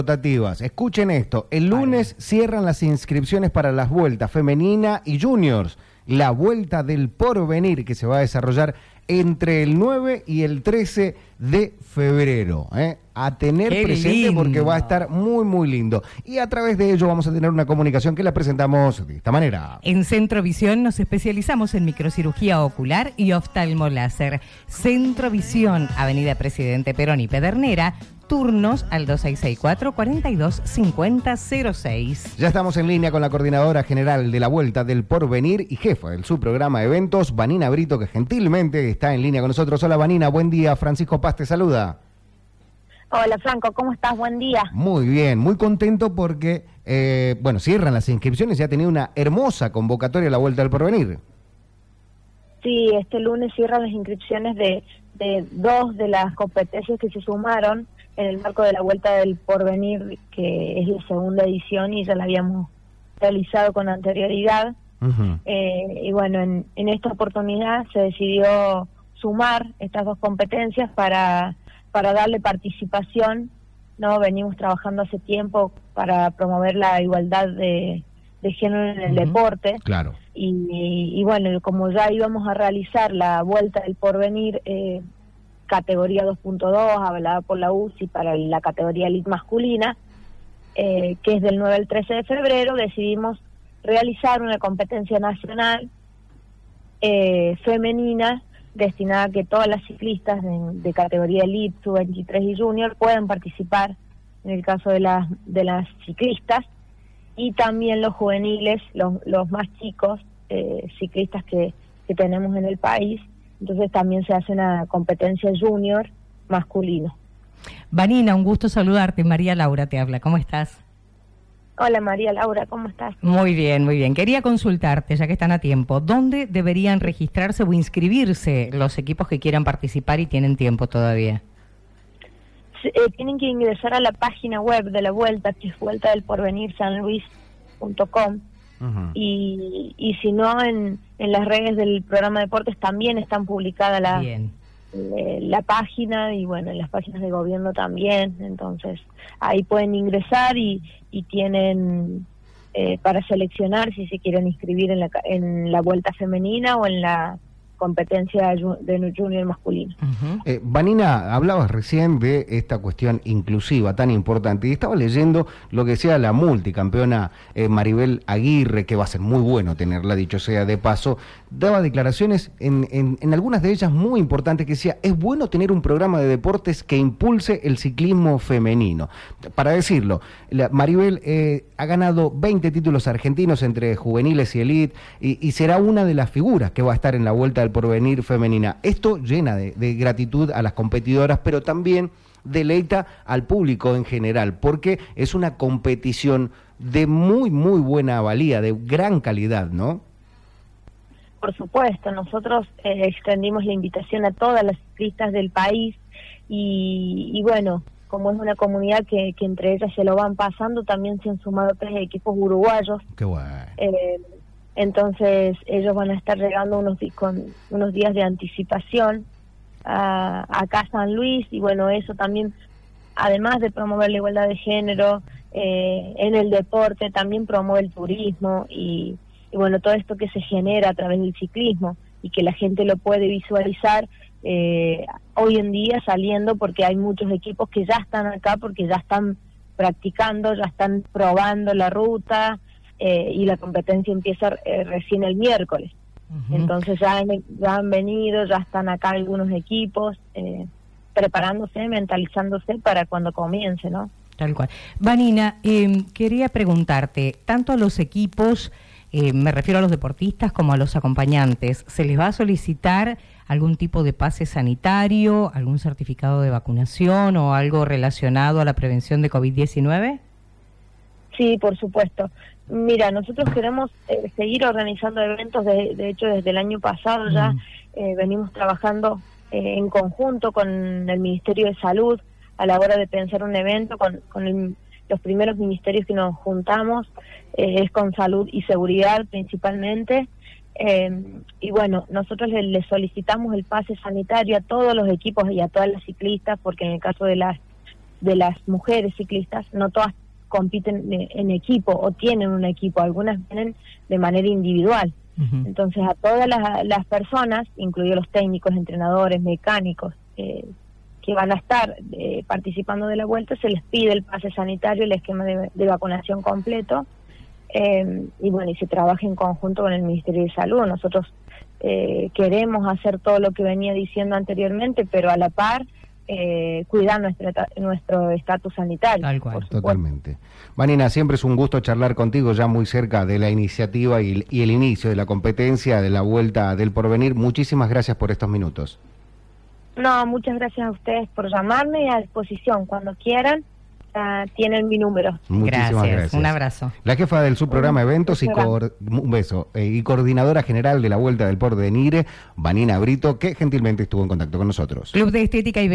rotativas. Escuchen esto, el lunes cierran las inscripciones para las vueltas femenina y juniors. La Vuelta del Porvenir, que se va a desarrollar entre el 9 y el 13 de febrero. A tener Qué presente lindo. porque va a estar muy, muy lindo. Y a través de ello vamos a tener una comunicación que la presentamos de esta manera. En Centro Visión nos especializamos en microcirugía ocular y oftalmoláser. Centro Visión, Avenida Presidente Perón y Pedernera, turnos al 2664-425006. Ya estamos en línea con la coordinadora general de la Vuelta del Porvenir y jefa del subprograma de eventos, Vanina Brito, que gentilmente está en línea con nosotros. Hola Vanina, buen día. Francisco Paz te saluda. Hola Franco, ¿cómo estás? Buen día. Muy bien, muy contento porque, cierran las inscripciones y ha tenido una hermosa convocatoria a la Vuelta del Porvenir. Sí, este lunes cierran las inscripciones de dos de las competencias que se sumaron en el marco de la Vuelta del Porvenir, que es la segunda edición y ya la habíamos realizado con anterioridad. Uh-huh. Y bueno, en esta oportunidad se decidió sumar estas dos competencias para darle participación, ¿no? Venimos trabajando hace tiempo para promover la igualdad de género en el deporte. Claro. Y bueno, como ya íbamos a realizar la Vuelta del Porvenir categoría 2.2, avalada por la UCI para la categoría elite masculina, que es del 9 al 13 de febrero, decidimos realizar una competencia nacional femenina destinada a que todas las ciclistas de categoría elite, sub-23 y junior puedan participar en el caso de las ciclistas, y también los juveniles, los más chicos ciclistas que tenemos en el país. Entonces también se hace una competencia junior masculino. Vanina, un gusto saludarte. María Laura te habla. ¿Cómo estás? Hola María Laura, ¿cómo estás? Muy bien, muy bien. Quería consultarte, ya que están a tiempo, ¿dónde deberían registrarse o inscribirse los equipos que quieran participar y tienen tiempo todavía? Tienen que ingresar a la página web de la Vuelta, que es vueltadelporvenirsanluis.com. Uh-huh. Y si no, en las redes del programa de deportes también están publicadas la página, y bueno, en las páginas de gobierno también. Entonces ahí pueden ingresar y tienen para seleccionar si se quieren inscribir en la vuelta femenina o en la competencia de junior masculino. Uh-huh. Vanina, hablabas recién de esta cuestión inclusiva tan importante, y estaba leyendo lo que decía la multicampeona Maribel Aguirre, que va a ser muy bueno tenerla, dicho sea de paso. Daba declaraciones en algunas de ellas muy importantes, que decía, es bueno tener un programa de deportes que impulse el ciclismo femenino. Para decirlo, Maribel ha ganado 20 títulos argentinos entre juveniles y elite, y será una de las figuras que va a estar en la Vuelta del Porvenir femenina. Esto llena de gratitud a las competidoras, pero también deleita al público en general, porque es una competición de muy, muy buena valía, de gran calidad, ¿no? Por supuesto, nosotros extendimos la invitación a todas las ciclistas del país y bueno, como es una comunidad que entre ellas se lo van pasando, también se han sumado 3 equipos uruguayos. Qué bueno. Entonces ellos van a estar llegando con unos días de anticipación acá a San Luis, y bueno, eso también, además de promover la igualdad de género en el deporte, también promueve el turismo y bueno, todo esto que se genera a través del ciclismo y que la gente lo puede visualizar hoy en día saliendo, porque hay muchos equipos que ya están acá porque ya están practicando, ya están probando la ruta. Y la competencia empieza recién el miércoles. Uh-huh. Entonces ya han venido, ya están acá algunos equipos preparándose, mentalizándose para cuando comience, ¿no? Tal cual. Vanina, quería preguntarte, tanto a los equipos, me refiero a los deportistas como a los acompañantes, ¿se les va a solicitar algún tipo de pase sanitario, algún certificado de vacunación o algo relacionado a la prevención de COVID-19? Sí, por supuesto. Mira, nosotros queremos seguir organizando eventos, de hecho desde el año pasado ya venimos trabajando en conjunto con el Ministerio de Salud a la hora de pensar un evento, con los primeros ministerios que nos juntamos, es con salud y seguridad principalmente, y bueno, nosotros le solicitamos el pase sanitario a todos los equipos y a todas las ciclistas, porque en el caso de las de las mujeres ciclistas, no todas compiten en equipo o tienen un equipo, algunas vienen de manera individual. Entonces a todas las personas, incluidos los técnicos, entrenadores, mecánicos, que van a estar participando de la vuelta, se les pide el pase sanitario, el esquema de vacunación completo, y bueno, y se trabaja en conjunto con el Ministerio de Salud. Nosotros queremos hacer todo lo que venía diciendo anteriormente, pero a la par cuidar nuestro estatus sanitario. Tal cual. Totalmente. Vanina, siempre es un gusto charlar contigo, ya muy cerca de la iniciativa y el inicio de la competencia de la Vuelta del Porvenir. Muchísimas gracias por estos minutos. No, muchas gracias a ustedes por llamarme, y a disposición cuando quieran. Tienen mi número. Muchísimas gracias. Un abrazo. La jefa del subprograma Eventos un beso, y coordinadora general de la Vuelta del Porvenir, Vanina Brito, que gentilmente estuvo en contacto con nosotros. Club de Estética y